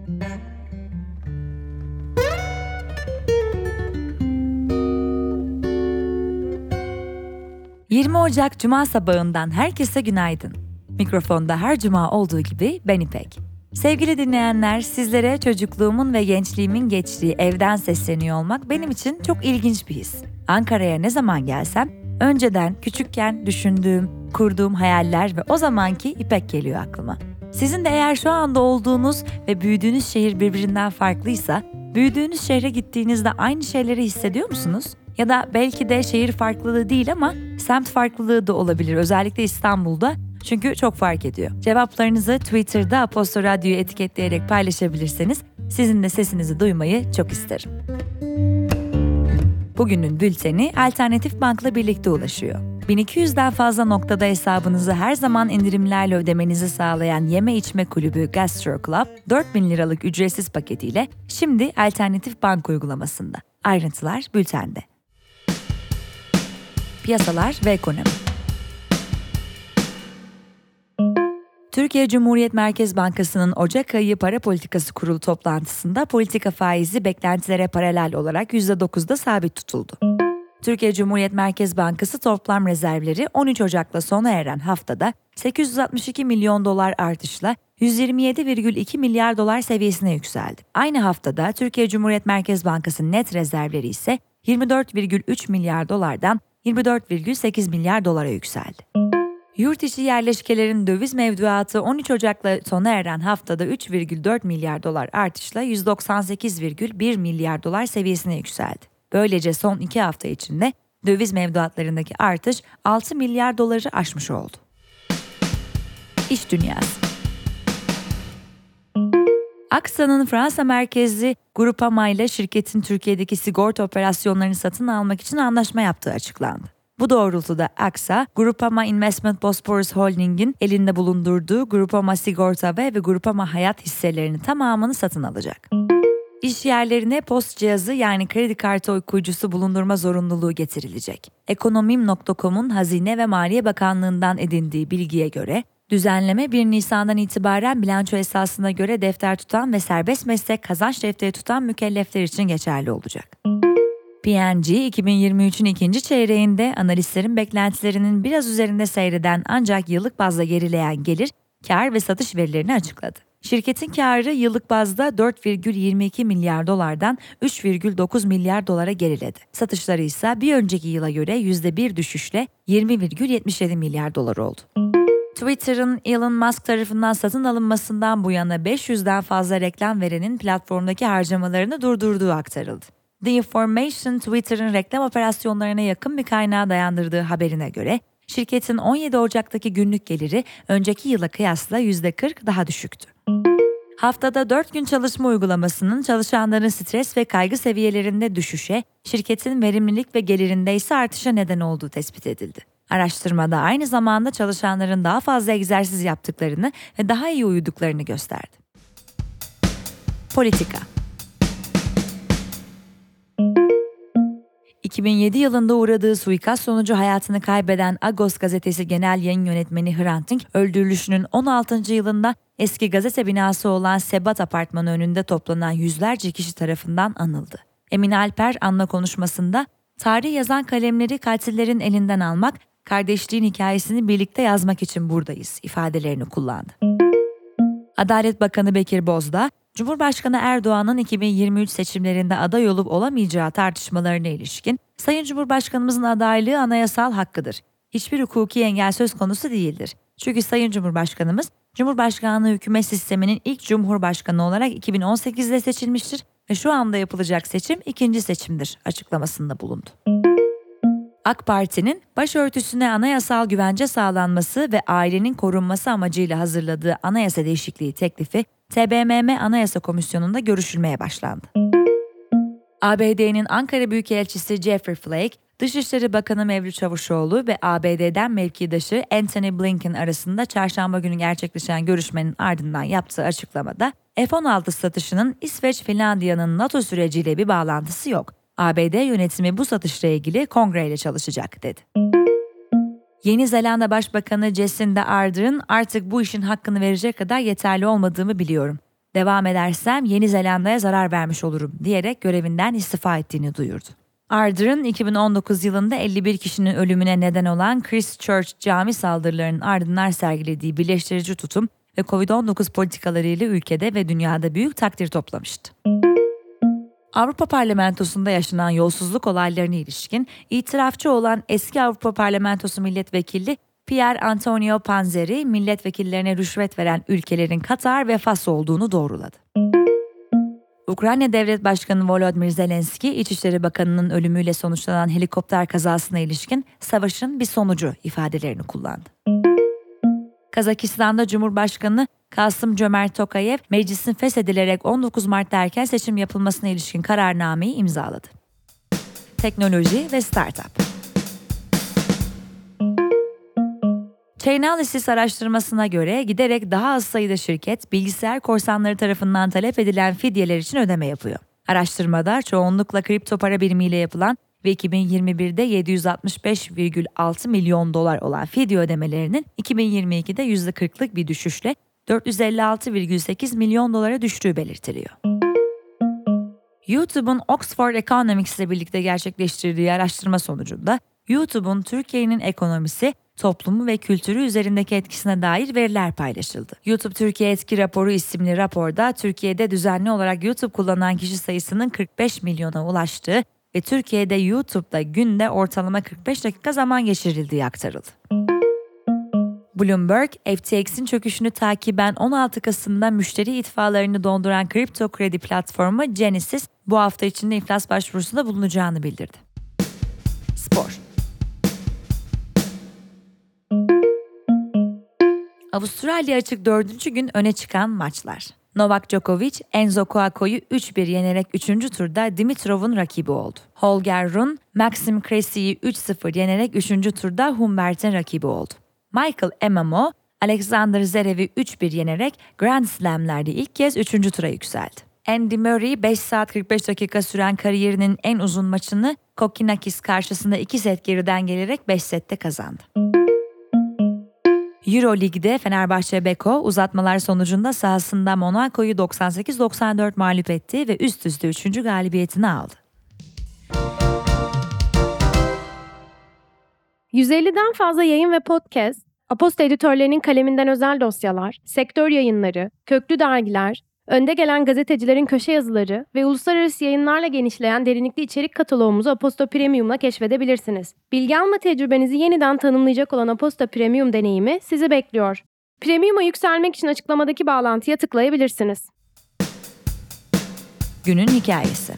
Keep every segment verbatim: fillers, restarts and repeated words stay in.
yirmi Ocak Cuma sabahından herkese günaydın. Mikrofonda her cuma olduğu gibi ben İpek. Sevgili dinleyenler, sizlere çocukluğumun ve gençliğimin geçtiği evden sesleniyor olmak benim için çok ilginç bir his. Ankara'ya ne zaman gelsem, önceden küçükken düşündüğüm, kurduğum hayaller ve o zamanki İpek geliyor aklıma. Sizin de eğer şu anda olduğunuz ve büyüdüğünüz şehir birbirinden farklıysa, büyüdüğünüz şehre gittiğinizde aynı şeyleri hissediyor musunuz? Ya da belki de şehir farklılığı değil ama semt farklılığı da olabilir, özellikle İstanbul'da. Çünkü çok fark ediyor. Cevaplarınızı Twitter'da Aposto Radyo'yu etiketleyerek paylaşabilirseniz sizin de sesinizi duymayı çok isterim. Bugünün bülteni Alternatif Bank'la birlikte ulaşıyor. bin iki yüzden fazla noktada hesabınızı her zaman indirimlerle ödemenizi sağlayan yeme içme kulübü Gastro Club, dört bin liralık ücretsiz paketiyle şimdi Alternatif Bank uygulamasında. Ayrıntılar bültende. Piyasalar ve ekonomi. Türkiye Cumhuriyet Merkez Bankası'nın Ocak ayı para politikası kurulu toplantısında politika faizi beklentilere paralel olarak yüzde dokuzda sabit tutuldu. Türkiye Cumhuriyet Merkez Bankası toplam rezervleri on üç Ocak'la sona eren haftada sekiz yüz altmış iki milyon dolar artışla yüz yirmi yedi virgül iki milyar dolar seviyesine yükseldi. Aynı haftada Türkiye Cumhuriyet Merkez Bankası net rezervleri ise yirmi dört virgül üç milyar dolardan yirmi dört virgül sekiz milyar dolara yükseldi. Yurt içi yerleşkelerin döviz mevduatı on üç Ocak'la sona eren haftada üç virgül dört milyar dolar artışla yüz doksan sekiz virgül bir milyar dolar seviyesine yükseldi. Böylece son iki hafta içinde döviz mevduatlarındaki artış altı milyar doları aşmış oldu. İş dünyası. Aksa'nın Fransa merkezli Groupama ile şirketin Türkiye'deki sigorta operasyonlarını satın almak için anlaşma yaptığı açıklandı. Bu doğrultuda Aksa, Groupama Investment Bosporus Holding'in elinde bulundurduğu Groupama Sigorta ve, ve Groupama Hayat hisselerinin tamamını satın alacak. İş yerlerine post cihazı yani kredi kartı okuyucusu bulundurma zorunluluğu getirilecek. Ekonomim nokta com'un Hazine ve Maliye Bakanlığı'ndan edindiği bilgiye göre, düzenleme bir Nisan'dan itibaren bilanço esasına göre defter tutan ve serbest meslek kazanç defteri tutan mükellefler için geçerli olacak. P and G iki bin yirmi üçün ikinci çeyreğinde analistlerin beklentilerinin biraz üzerinde seyreden ancak yıllık bazda gerileyen gelir, kar ve satış verilerini açıkladı. Şirketin karı yıllık bazda dört virgül yirmi iki milyar dolardan üç virgül dokuz milyar dolara geriledi. Satışları ise bir önceki yıla göre yüzde bir düşüşle yirmi virgül yetmiş yedi milyar dolar oldu. Twitter'ın Elon Musk tarafından satın alınmasından bu yana beş yüzden fazla reklam verenin platformdaki harcamalarını durdurduğu aktarıldı. The Information, Twitter'ın reklam operasyonlarına yakın bir kaynağa dayandırdığı haberine göre, şirketin on yedi Ocak'taki günlük geliri önceki yıla kıyasla yüzde kırk daha düşüktü. Haftada dört gün çalışma uygulamasının çalışanların stres ve kaygı seviyelerinde düşüşe, şirketin verimlilik ve gelirinde ise artışa neden olduğu tespit edildi. Araştırmada aynı zamanda çalışanların daha fazla egzersiz yaptıklarını ve daha iyi uyuduklarını gösterdi. Politika. iki bin yedi yılında uğradığı suikast sonucu hayatını kaybeden Agos gazetesi genel yayın yönetmeni Hrant Dink, öldürülüşünün on altıncı yılında eski gazete binası olan Sebat Apartmanı önünde toplanan yüzlerce kişi tarafından anıldı. Emine Alper anma konuşmasında, tarih yazan kalemleri katillerin elinden almak, kardeşliğin hikayesini birlikte yazmak için buradayız ifadelerini kullandı. Adalet Bakanı Bekir Bozdağ, Cumhurbaşkanı Erdoğan'ın iki bin yirmi üç seçimlerinde aday olup olamayacağı tartışmalarına ilişkin, Sayın Cumhurbaşkanımızın adaylığı anayasal hakkıdır. Hiçbir hukuki engel söz konusu değildir. Çünkü Sayın Cumhurbaşkanımız, Cumhurbaşkanlığı hükümet sisteminin ilk Cumhurbaşkanı olarak iki bin on sekizde seçilmiştir ve şu anda yapılacak seçim ikinci seçimdir açıklamasında bulundu. AK Parti'nin başörtüsüne anayasal güvence sağlanması ve ailenin korunması amacıyla hazırladığı anayasa değişikliği teklifi T B M M Anayasa Komisyonu'nda görüşülmeye başlandı. A B D'nin Ankara Büyükelçisi Jeffrey Flake, Dışişleri Bakanı Mevlüt Çavuşoğlu ve A B D'den mevkidaşı Antony Blinken arasında çarşamba günü gerçekleşen görüşmenin ardından yaptığı açıklamada, F on altı satışının İsveç-Finlandiya'nın NATO süreciyle bir bağlantısı yok. A B D yönetimi bu satışla ilgili kongreyle çalışacak dedi. Yeni Zelanda Başbakanı Jacinda Ardern, artık bu işin hakkını verecek kadar yeterli olmadığımı biliyorum. Devam edersem Yeni Zelanda'ya zarar vermiş olurum diyerek görevinden istifa ettiğini duyurdu. Ardern iki bin on dokuz yılında elli bir kişinin ölümüne neden olan Christchurch cami saldırılarının ardından sergilediği birleştirici tutum ve kovid on dokuz politikalarıyla ülkede ve dünyada büyük takdir toplamıştı. Avrupa Parlamentosu'nda yaşanan yolsuzluk olaylarına ilişkin itirafçı olan eski Avrupa Parlamentosu milletvekili Pier Antonio Panzeri, milletvekillerine rüşvet veren ülkelerin Katar ve Fas olduğunu doğruladı. Ukrayna Devlet Başkanı Volodymyr Zelenski, İçişleri Bakanı'nın ölümüyle sonuçlanan helikopter kazasına ilişkin savaşın bir sonucu ifadelerini kullandı. Kazakistan'da Cumhurbaşkanı Kasım-Cömert Tokayev, meclisin feshedilerek on dokuz Mart'ta erken seçim yapılmasına ilişkin kararnameyi imzaladı. Teknoloji ve Startup. Chainalysis araştırmasına göre giderek daha az sayıda şirket bilgisayar korsanları tarafından talep edilen fidyeler için ödeme yapıyor. Araştırmada çoğunlukla kripto para birimiyle yapılan ve iki bin yirmi birde yedi yüz altmış beş virgül altı milyon dolar olan fidye ödemelerinin iki bin yirmi ikide yüzde kırklık bir düşüşle dört yüz elli altı virgül sekiz milyon dolara düştüğü belirtiliyor. YouTube'un Oxford Economics ile birlikte gerçekleştirdiği araştırma sonucunda YouTube'un Türkiye'nin ekonomisi, toplumu ve kültürü üzerindeki etkisine dair veriler paylaşıldı. YouTube Türkiye Etki Raporu isimli raporda Türkiye'de düzenli olarak YouTube kullanan kişi sayısının kırk beş milyona ulaştığı ve Türkiye'de YouTube'da günde ortalama kırk beş dakika zaman geçirildiği aktarıldı. Bloomberg, F T X'in çöküşünü takiben on altı Kasım'da müşteri itfaalarını donduran kripto kredi platformu Genesis bu hafta içinde iflas başvurusunda bulunacağını bildirdi. Spor. Avustralya açık dördüncü gün öne çıkan maçlar. Novak Djokovic, Enzo Kouako'yu üç bir yenerek üçüncü turda Dimitrov'un rakibi oldu. Holger Rune, Maxim Cressy üç sıfır yenerek üçüncü turda Humbert'in rakibi oldu. Michael Emamo, Alexander Zverev'i üç bir yenerek Grand Slam'lerde ilk kez üçüncü tura yükseldi. Andy Murray, beş saat kırk beş dakika süren kariyerinin en uzun maçını Kokkinakis karşısında iki set geriden gelerek beş sette kazandı. Euroleague'de Fenerbahçe Beko uzatmalar sonucunda sahasında Monaco'yu doksan sekiz doksan dört mağlup etti ve üst üste üçüncü galibiyetini aldı. yüz elliden fazla yayın ve podcast, Aposto editörlerinin kaleminden özel dosyalar, sektör yayınları, köklü dergiler, önde gelen gazetecilerin köşe yazıları ve uluslararası yayınlarla genişleyen derinlikli içerik kataloğumuzu Aposto Premium'la keşfedebilirsiniz. Bilgi alma tecrübenizi yeniden tanımlayacak olan Aposto Premium deneyimi sizi bekliyor. Premium'a yükselmek için açıklamadaki bağlantıya tıklayabilirsiniz. Günün hikayesi.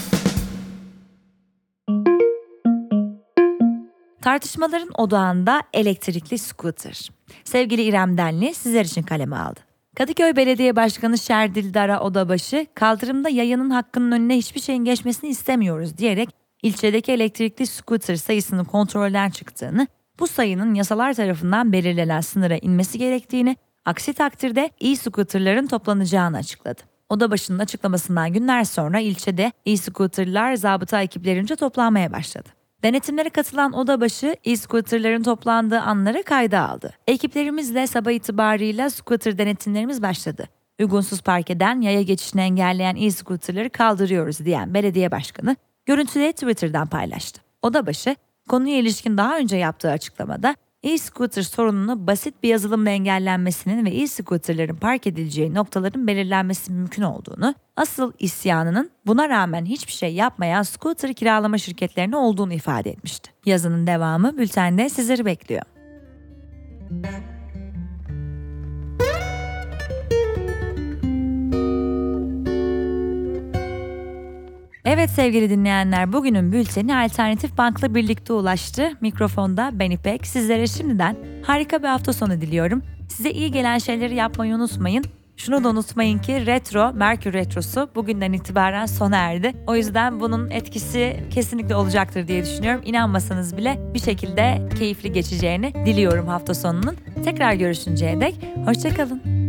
Tartışmaların odağında elektrikli scooter. Sevgili İrem Denli sizler için kaleme aldı. Kadıköy Belediye Başkanı Şerdil Dara Odabaşı, kaldırımda yayanın hakkının önüne hiçbir şeyin geçmesini istemiyoruz diyerek ilçedeki elektrikli scooter sayısının kontrolden çıktığını, bu sayının yasalar tarafından belirlenen sınıra inmesi gerektiğini, aksi takdirde e-scooterların toplanacağını açıkladı. Odabaşı'nın açıklamasından günler sonra ilçede e-scooterlar zabıta ekiplerince toplanmaya başladı. Denetimlere katılan odabaşı e-scooterların toplandığı anları kayda aldı. Ekiplerimizle sabah itibarıyla scooter denetimlerimiz başladı. Uygunsuz park eden, yaya geçişini engelleyen e-scooterları kaldırıyoruz diyen belediye başkanı görüntüleri Twitter'dan paylaştı. Odabaşı konuya ilişkin daha önce yaptığı açıklamada e-scooter sorununu basit bir yazılımla engellenmesinin ve e-scooterların park edileceği noktaların belirlenmesi mümkün olduğunu, asıl isyanının buna rağmen hiçbir şey yapmayan scooter kiralama şirketlerine olduğunu ifade etmişti. Yazının devamı bültende sizleri bekliyor. Evet sevgili dinleyenler, bugünün bülteni Alternatif Bank'la birlikte ulaştı. Mikrofonda ben İpek. Sizlere şimdiden harika bir hafta sonu diliyorum. Size iyi gelen şeyleri yapmayı unutmayın. Şunu da unutmayın ki retro, Merkür Retrosu bugünden itibaren sona erdi. O yüzden bunun etkisi kesinlikle olacaktır diye düşünüyorum. İnanmasanız bile bir şekilde keyifli geçeceğini diliyorum hafta sonunun. Tekrar görüşünceye dek hoşça kalın.